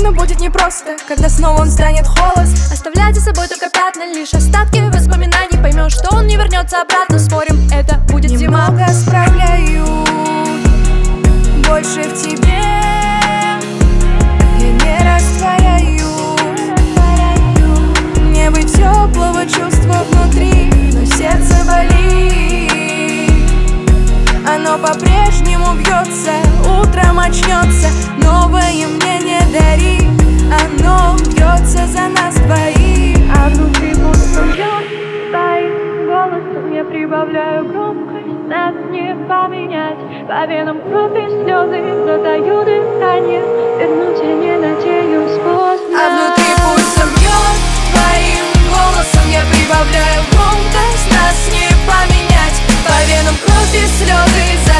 но будет непросто, когда снова он станет холост. Оставлять за собой только пятна, лишь остатки воспоминаний. Поймешь, что он не вернется обратно, спорим, это будет зима. Немного справляю, больше в тебе я не растворяю. Мне быть теплого чувства внутри, но сердце болит. Оно по-прежнему бьется, утром очнется. Новое мне не дари, оно бьется за нас двоих. А внутри будто бьет твоим голосом. Я прибавляю громкость, нас не поменять. По венам кровь и слезы, задаю дыхание. Вернуть я не надеюсь, поздно. А внутри пульсом бьет твоим голосом. Я прибавляю громкость, нас не поменять. По венам кровь и слезы.